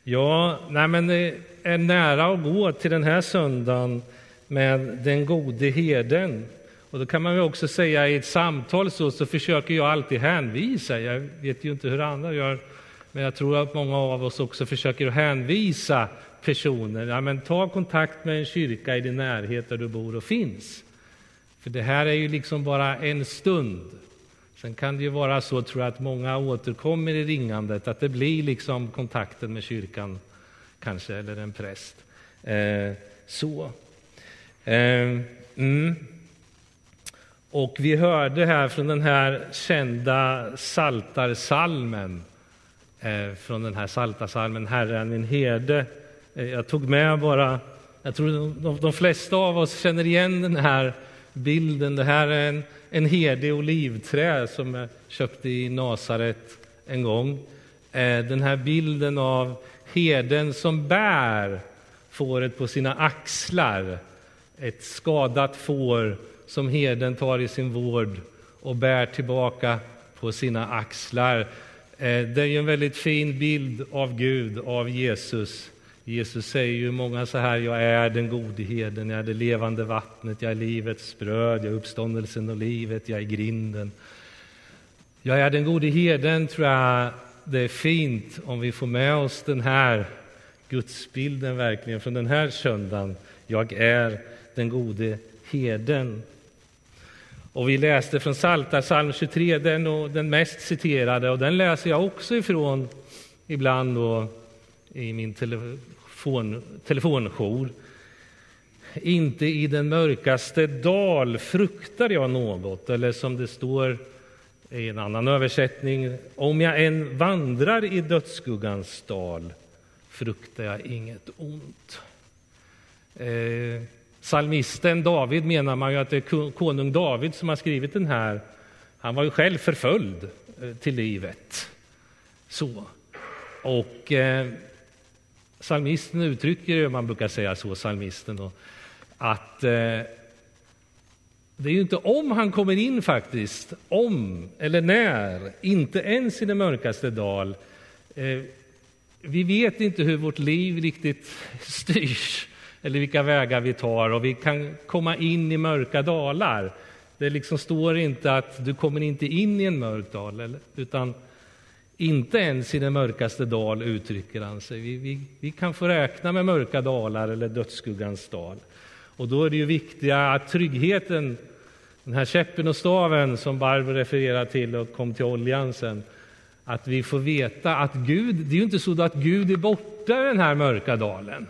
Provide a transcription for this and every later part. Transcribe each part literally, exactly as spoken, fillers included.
Ja, nej men det är nära att gå till den här söndagen med den gode herden. Och då kan man ju också säga i ett samtal så, så försöker jag alltid hänvisa. Jag vet ju inte hur andra gör, men jag tror att många av oss också försöker hänvisa personer. Ja, men ta kontakt med en kyrka i din närhet där du bor och finns. För det här är ju liksom bara en stund. Sen kan det ju vara så, tror jag, att många återkommer i ringandet, att det blir liksom kontakten med kyrkan kanske, eller en präst. Eh, så. Eh, mm. Och vi hörde här från den här kända saltarsalmen, eh, från den här saltarsalmen, Herren min herde. Eh, jag tog med bara, jag tror de, de flesta av oss känner igen den här bilden. Det här är en, en herde i olivträ som jag köpte i Nasaret en gång. Eh, den här bilden av herden som bär fåret på sina axlar. Ett skadat får som herden tar i sin vård och bär tillbaka på sina axlar. Eh, det är ju en väldigt fin bild av Gud, av Jesus. Jesus säger ju många så här: jag är den gode herden, jag är det levande vattnet, jag är livets bröd, jag är uppståndelsen och livet, jag är grinden. Jag är den gode herden, tror jag det är fint om vi får med oss den här gudsbilden verkligen från den här söndagen. Jag är den gode herden. Och vi läste från Psaltarpsalm tjugotre, den, och den mest citerade, och den läser jag också ifrån ibland då i min telefon, telefonjour. Inte i den mörkaste dal fruktar jag något, eller som det står i en annan översättning: om jag än vandrar i dödsskuggans dal fruktar jag inget ont. Eh, Psalmisten David menar man ju att det är konung David som har skrivit den här. Han var ju själv förföljd eh, till livet. Så. Och eh, psalmisten uttrycker, man brukar säga så, psalmisten då, att eh, det är ju inte om han kommer in faktiskt, om eller när, inte ens i den mörkaste dal. Eh, vi vet inte hur vårt liv riktigt styrs eller vilka vägar vi tar, och vi kan komma in i mörka dalar. Det liksom står inte att du kommer inte in i en mörk dal, eller, utan inte ens i den mörkaste dal uttrycker han sig. Vi, vi, vi kan få räkna med mörka dalar eller dödsskuggans dal. Och då är det ju viktigt att tryggheten, den här käppen och staven som Barbro refererar till och kom till oljan sen, att vi får veta att Gud, det är ju inte så att Gud är borta i den här mörka dalen.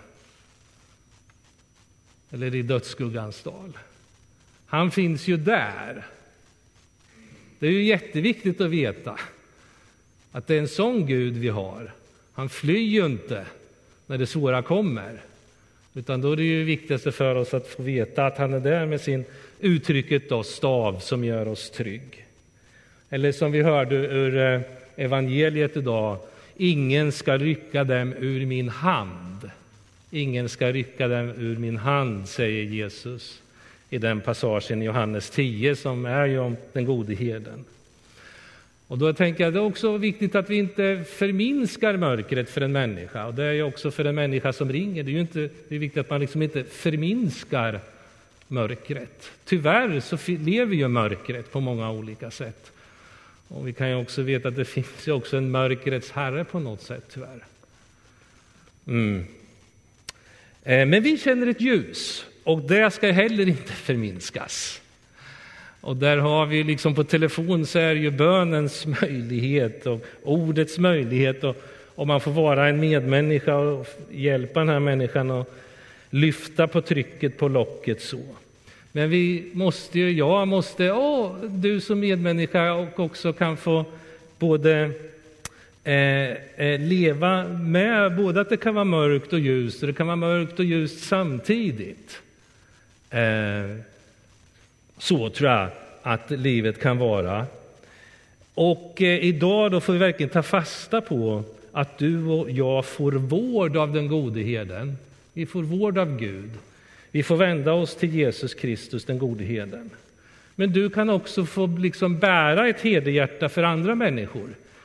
Eller i dödsskuggans dal. Han finns ju där. Det är ju jätteviktigt att veta att det är en sån Gud vi har. Han flyr ju inte när det svåra kommer. Utan då är det ju viktigaste för oss att få veta att han är där med sin uttrycket då, stav som gör oss trygg. Eller som vi hörde ur evangeliet idag: ingen ska rycka dem ur min hand. Ingen ska rycka dem ur min hand, säger Jesus i den passagen i Johannes tio som är ju om den gode herden. Och då tänker jag det är också viktigt att vi inte förminskar mörkret för en människa. Och det är ju också för en människa som ringer. Det är ju inte, det är viktigt att man liksom inte förminskar mörkret. Tyvärr så lever ju mörkret på många olika sätt. Och vi kan ju också veta att det finns ju också en mörkrets herre på något sätt, tyvärr. Mm. Men vi känner ett ljus, och det ska heller inte förminskas. Och där har vi liksom på telefon, så är ju bönens möjlighet och ordets möjlighet, och om man får vara en medmänniska och hjälpa den här människan och lyfta på trycket på locket så. Men vi måste ju, jag måste, åh, du som medmänniska och också kan få både eh, eh, leva med både att det kan vara mörkt och ljust, och det kan vara mörkt och ljust samtidigt. Eh, så tror jag att livet kan vara. Och eh, idag då får vi verkligen ta fasta på att du och jag får vård av den gode herden. Vi får vård av Gud. Vi får vända oss till Jesus Kristus, den gode herden. Men du kan också få liksom bära ett herdehjärta för andra människor.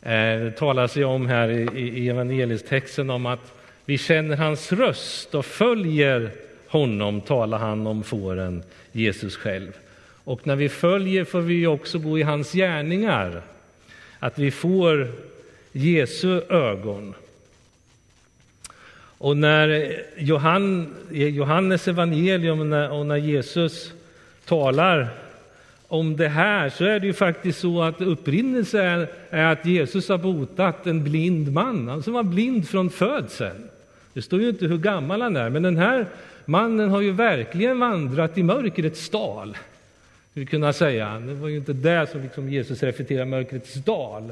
Det talas ju om här i evangelietexten om att vi känner hans röst och följer honom, talar han om fåren, Jesus själv. Och när vi följer får vi också gå i hans gärningar. Att vi får Jesu ögon. Och när Johannes evangelium och när Jesus talar om det här, så är det ju faktiskt så att upprinnelsen är, är att Jesus har botat en blind man. Han som var blind från födseln. Det står ju inte hur gammal han är, men den här mannen har ju verkligen vandrat i mörkrets dal. Vi kunna säga. Det var ju inte där som liksom Jesus reflekterar mörkrets dal.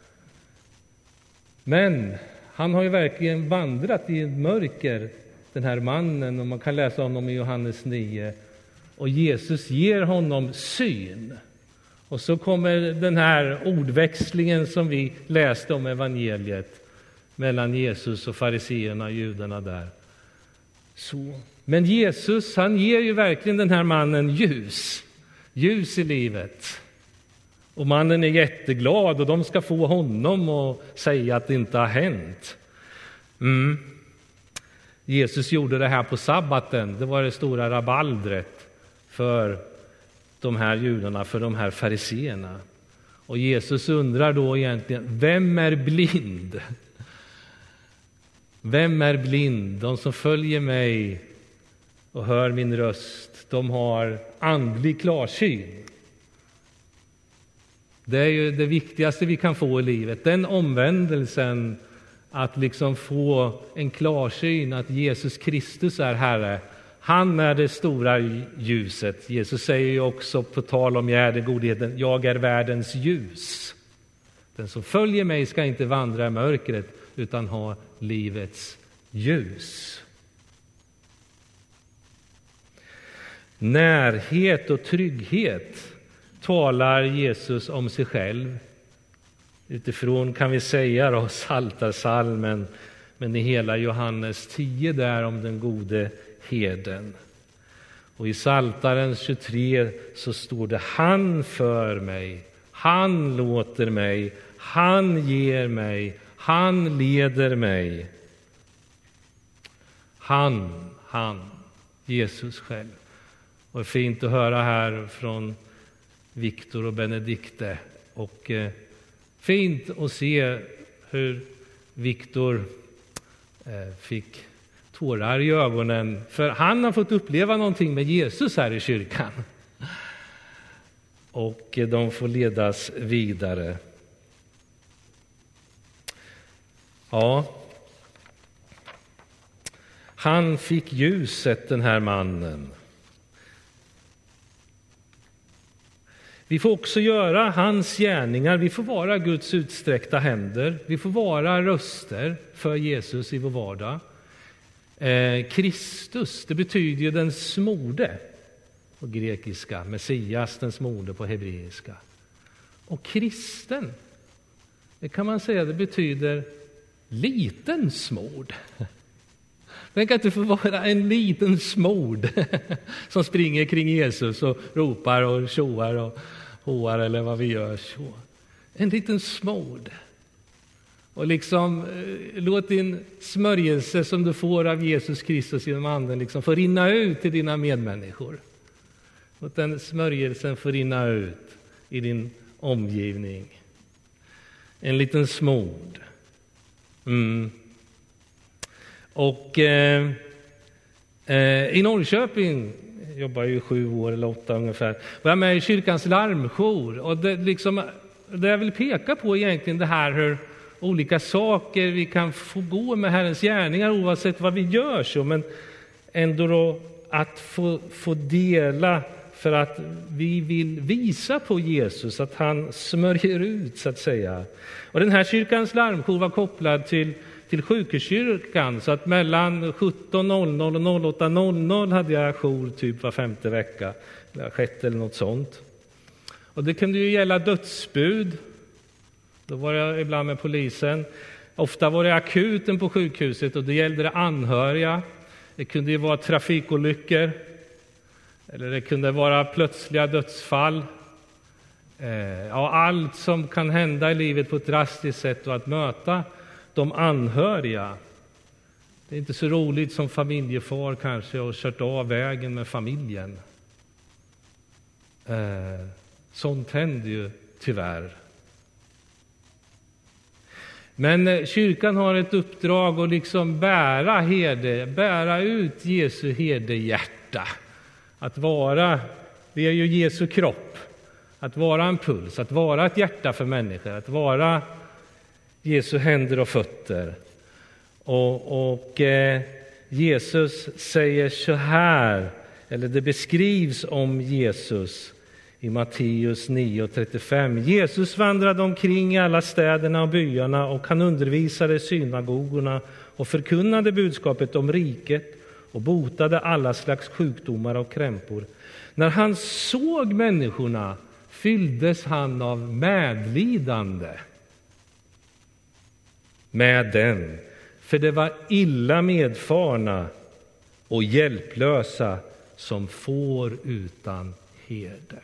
Men han har ju verkligen vandrat i mörker, den här mannen, och man kan läsa om honom i Johannes nio. Och Jesus ger honom syn. Och så kommer den här ordväxlingen som vi läste om evangeliet mellan Jesus och fariseerna och judarna där. Så. Men Jesus, han ger ju verkligen den här mannen ljus. Ljus i livet. Och mannen är jätteglad och de ska få honom att säga att det inte har hänt. Mm. Jesus gjorde det här på sabbaten. Det var det stora rabaldret för de här judarna, för de här fariseerna. Och Jesus undrar då egentligen, vem är blind? Vem är blind? De som följer mig och hör min röst, de har andlig klarsyn. Det är ju det viktigaste vi kan få i livet. Den omvändelsen, att liksom få en klarsyn att Jesus Kristus är Herre. Han är det stora ljuset. Jesus säger ju också på tal om jag är godheten, jag är världens ljus. Den som följer mig ska inte vandra i mörkret utan ha livets ljus. Närhet och trygghet talar Jesus om sig själv. Utifrån kan vi säga då Psaltarpsalmen, men i hela Johannes tio där om den gode herden. Och i Psaltaren tjugotre så står det, han för mig, han låter mig, han ger mig, han leder mig. Han, han, Jesus själv. Och fint att höra här från Viktor och Benedikte. Och eh, fint att se hur Viktor eh, fick tårar i ögonen. För han har fått uppleva någonting med Jesus här i kyrkan. Och eh, de får ledas vidare. Ja. Han fick ljuset, den här mannen. Vi får också göra hans gärningar. Vi får vara Guds utsträckta händer. Vi får vara röster för Jesus i vår vardag. Eh, Kristus, det betyder ju den smorde på grekiska. Messias, den smorde på hebreiska. Och kristen, det kan man säga, det betyder liten smord. Tänk att du får vara en liten smord som springer kring Jesus och ropar och tjoar och hoar eller vad vi gör. Så. En liten smord. Och liksom eh, låt din smörjelse som du får av Jesus Kristus genom anden liksom få rinna ut till dina medmänniskor. Låt den smörjelsen få rinna ut i din omgivning. En liten smord. Mm. Och eh, eh, i Norrköping jobbar ju sju år eller åtta ungefär. Var jag med i kyrkans larmjour. Och det, liksom, det jag vill peka på egentligen det här hur olika saker vi kan få gå med Herrens gärningar oavsett vad vi gör. Så, men ändå då att få, få dela för att vi vill visa på Jesus. Att han smörjer ut så att säga. Och den här kyrkans larmjour var kopplad till till sjukhuskyrkan, så att mellan sjutton noll noll och åtta noll noll hade jag jour typ var femte vecka, eller sjätte eller något sånt. Och det kunde ju gälla dödsbud. Då var jag ibland med polisen. Ofta var det akuten på sjukhuset och det gällde det anhöriga. Det kunde ju vara trafikolyckor. Eller det kunde vara plötsliga dödsfall. Eh, ja, allt som kan hända i livet på ett drastiskt sätt och att möta de anhöriga. Det är inte så roligt som familjefar kanske och kört av vägen med familjen. Eh, sånt händer ju tyvärr. Men kyrkan har ett uppdrag att liksom bära herde, bära ut Jesu herdehjärta. Att vara, det är ju Jesu kropp. Att vara en puls, att vara ett hjärta för människor, att vara Jesu händer och fötter. Och, och eh, Jesus säger så här, eller det beskrivs om Jesus i Matteus nio trettiofem. Jesus vandrade omkring i alla städerna och byarna och han undervisade i synagogorna och förkunnade budskapet om riket och botade alla slags sjukdomar och krämpor. När han såg människorna fylldes han av medlidande med den, för det var illa medfarna och hjälplösa som får utan herde.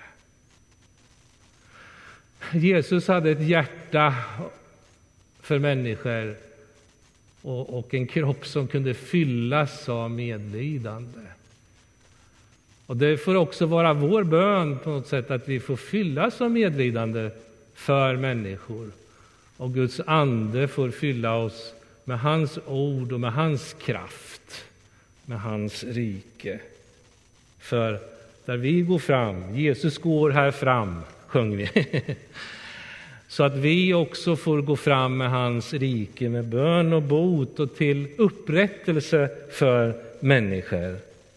Jesus hade ett hjärta för människor och, och en kropp som kunde fyllas av medlidande. Och det får också vara vår bön på något sätt att vi får fyllas av medlidande för människor. Och Guds ande får fylla oss med hans ord och med hans kraft, med hans rike. För där vi går fram, Jesus går här fram, sjöng vi. Så att vi också får gå fram med hans rike med bön och bot och till upprättelse för människor.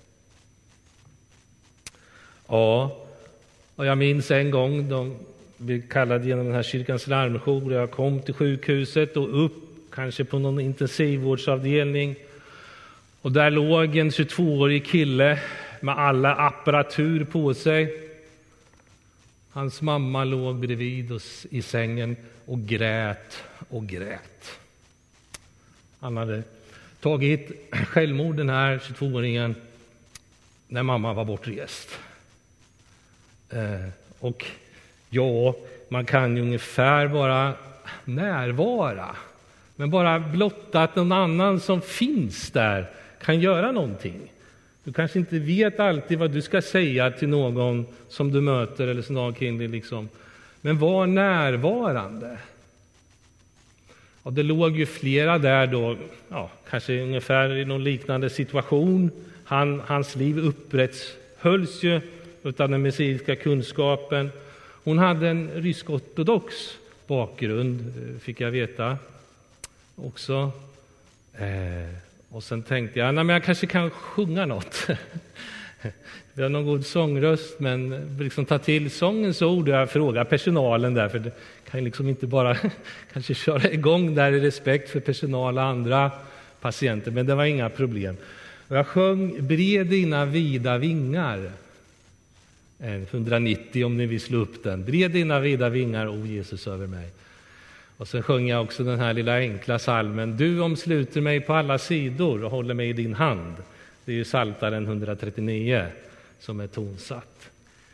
Ja, och jag minns en gång de blev kallade genom den här kyrkans larmjour. Jag kom till sjukhuset och upp, kanske på någon intensivvårdsavdelning. Och där låg en tjugotvåårig kille med alla apparatur på sig. Hans mamma låg bredvid oss i sängen och grät och grät. Han hade tagit självmord, den här tjugotvååringen, när mamma var bortrest. Eh, och ja, man kan ju ungefär bara närvara. Men bara blotta att någon annan som finns där kan göra någonting. Du kanske inte vet alltid vad du ska säga till någon som du möter eller som kring dig liksom. Men var närvarande. Och det låg ju flera där då, ja, kanske ungefär i någon liknande situation. Han, hans liv upprätthölls ju utav den messianska kunskapen. Hon hade en rysk-ortodox bakgrund, fick jag veta också. Eh, och sen tänkte jag, nej, men jag kanske kan sjunga något. Vi har någon god sångröst, men liksom ta till sångens ord. Jag frågar personalen där, för det kan liksom inte bara kanske köra igång där i respekt för personal och andra patienter, men det var inga problem. Och jag sjöng Bred dina vida vingar. hundranittio om ni vill slå upp den. Bred dina vida vingar, o Jesus över mig. Och så sjöng jag också den här lilla enkla salmen. Du omsluter mig på alla sidor och håller mig i din hand. Det är ju Psaltaren hundratrettionio som är tonsatt.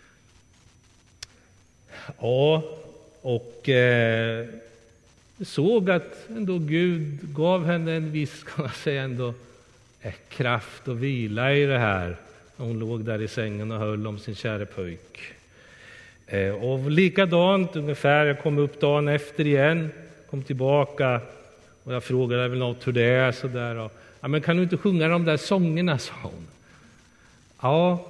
Ja, och eh, såg att ändå Gud gav henne en viss, kan man säga ändå, eh, kraft och vila i det här. Hon låg där i sängen och höll om sin kära pojk. Eh, och likadant ungefär, jag kom upp dagen efter igen, kom tillbaka och jag frågade väl något hur det är så där. Och, ja, men kan du inte sjunga de där sångerna, sa hon. Ja,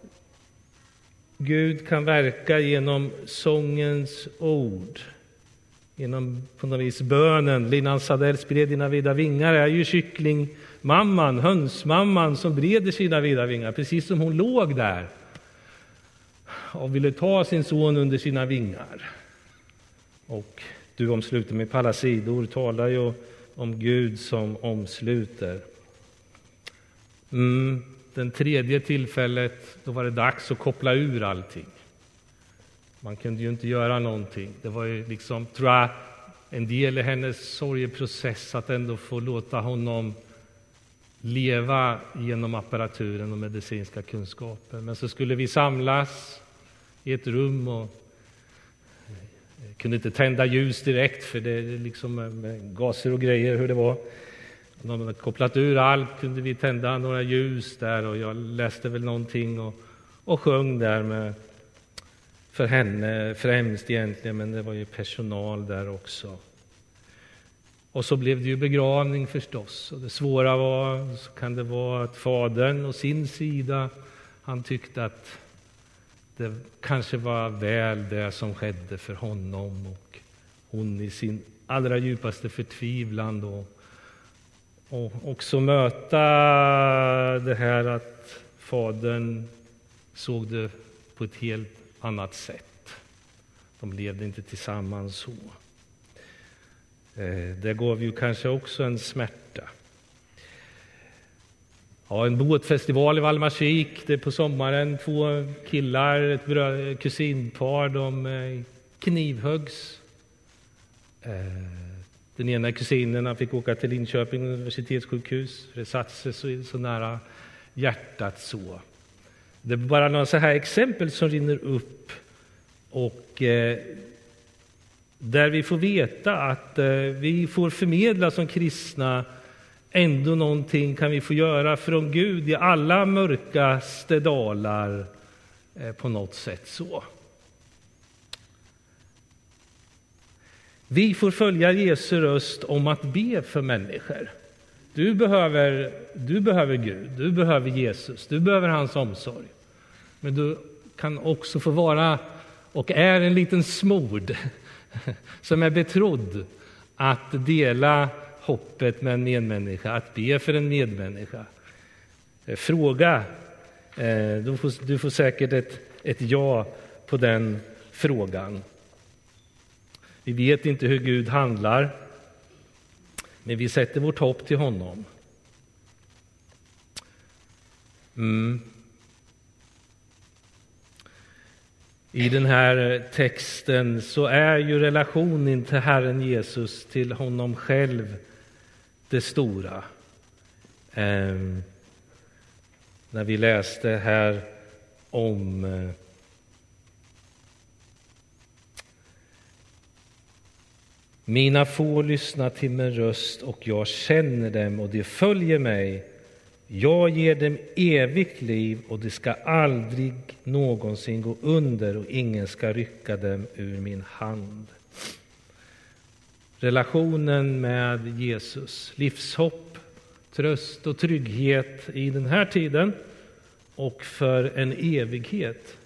Gud kan verka genom sångens ord. Genom på något vis bönen. Linan Sadell, spred dina vida vingar, är ju kycklingmamman, hönsmamman som breder sina vida vingar. Precis som hon låg där och ville ta sin son under sina vingar. Och du omsluter mig på alla sidor, talar ju om Gud som omsluter. Mm, den tredje tillfället, då var det dags att koppla ur allting. Man kunde ju inte göra någonting. Det var ju liksom, tror jag, en del i hennes sorgeprocess att ändå få låta honom leva genom apparaturen och medicinska kunskaper. Men så skulle vi samlas i ett rum och Jag kunde inte tända ljus direkt för det är liksom med gaser och grejer hur det var. När man hade kopplat ur allt kunde vi tända några ljus där och jag läste väl någonting och, och sjöng där med för henne främst egentligen, men det var ju personal där också. Och så blev det ju begravning förstås. Och det svåra var, så kan det vara att fadern och sin sida, han tyckte att det kanske var väl det som skedde för honom. Och hon i sin allra djupaste förtvivlan då. Och också möta det här att fadern såg det på ett helt annat sätt. De levde inte tillsammans så. Det gav ju kanske också en smärta. Ja, en båtfestival i Valdemarsvik, det är på sommaren. Två killar, ett brö- kusinpar, de knivhöggs. Den ena kusinen fick åka till Linköping universitetssjukhus. Det satt sig så, så nära hjärtat så. Det är bara några så här exempel som rinner upp. Och eh, där vi får veta att eh, vi får förmedla som kristna ändå någonting kan vi få göra från Gud i alla mörkaste dalar eh, på något sätt så. Vi får följa Jesu röst om att be för människor. Du behöver, du behöver Gud, du behöver Jesus, du behöver hans omsorg. Men du kan också få vara och är en liten smord som är betrodd att dela hoppet med en medmänniska, att be för en medmänniska. Fråga, du får, du får säkert ett, ett ja på den frågan. Vi vet inte hur Gud handlar, men vi sätter vårt hopp till honom. Mm. I den här texten så är ju relationen till Herren Jesus, till honom själv, det stora. Eh, när vi läste här om eh, mina får lyssna till min röst och jag känner dem och de följer mig. Jag ger dem evigt liv och det ska aldrig någonsin gå under och ingen ska rycka dem ur min hand. Relationen med Jesus, livshopp, tröst och trygghet i den här tiden och för en evighet.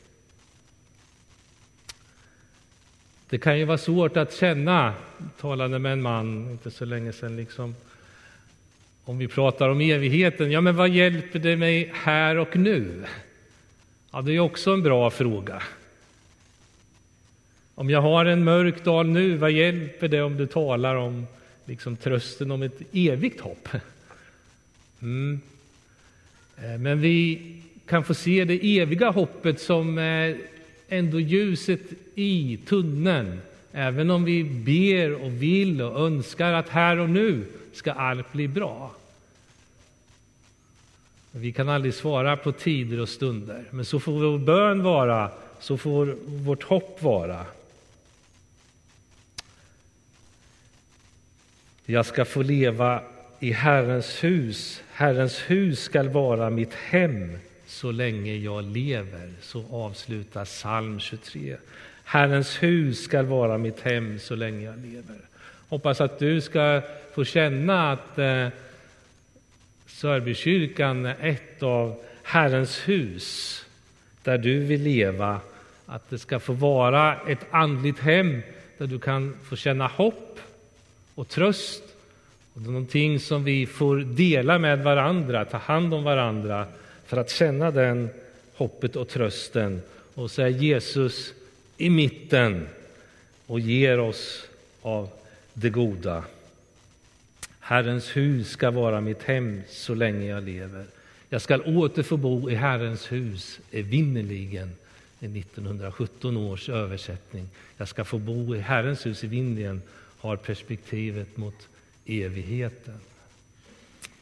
Det kan ju vara svårt att känna, talade med en man inte så länge sedan, liksom, om vi pratar om evigheten, ja men vad hjälper det mig här och nu? Ja, det är också en bra fråga. Om jag har en mörk dag nu, vad hjälper det om du talar om liksom, trösten om ett evigt hopp? Mm. Men vi kan få se det eviga hoppet som ändå ljuset i tunneln. Även om vi ber och vill och önskar att här och nu ska allt bli bra. Vi kan aldrig svara på tider och stunder. Men så får vår bön vara, så får vårt hopp vara. Jag ska få leva i Herrens hus. Herrens hus ska vara mitt hem så länge jag lever. Så avslutar psalm tjugotre. Herrens hus ska vara mitt hem så länge jag lever. Hoppas att du ska få känna att eh, Sörbykyrkan är ett av Herrens hus där du vill leva. Att det ska få vara ett andligt hem där du kan få känna hopp och tröst. Och det är någonting som vi får dela med varandra, ta hand om varandra för att känna den hoppet och trösten. Och så är Jesus i mitten och ger oss av det goda. Herrens hus ska vara mitt hem så länge jag lever. Jag ska åter få bo i Herrens hus evinnerligen, i nittonhundrasjutton års översättning. Jag ska få bo i Herrens hus evinnerligen, har perspektivet mot evigheten.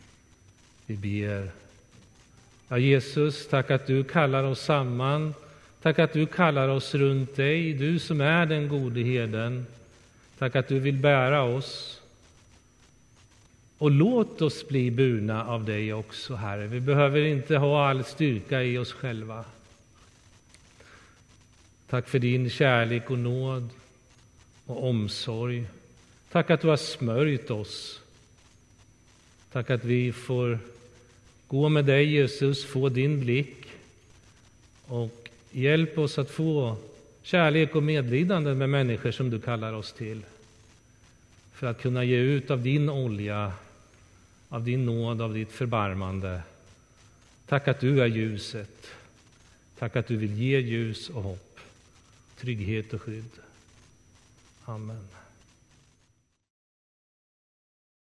Vi ber. Ja, Jesus, tack att du kallar oss samman Tack att du kallar oss runt dig, du som är den gode herden. Tack att du vill bära oss. Och låt oss bli burna av dig också, Herre. Vi behöver inte ha all styrka i oss själva. Tack för din kärlek och nåd och omsorg. Tack att du har smörjt oss. Tack att vi får gå med dig, Jesus, få din blick. Och hjälp oss att få kärlek och medlidande med människor som du kallar oss till. För att kunna ge ut av din olja, av din nåd, av ditt förbarmande. Tack att du är ljuset. Tack att du vill ge ljus och hopp, trygghet och skydd. Amen.